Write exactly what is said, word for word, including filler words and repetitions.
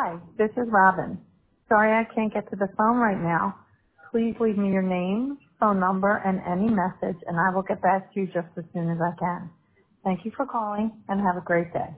Hi, this is Robin. Sorry I can't get to the phone right now. Please leave me your name, phone number, and any message, and I will get back to you just as soon as I can. Thank you for calling, and have a great day.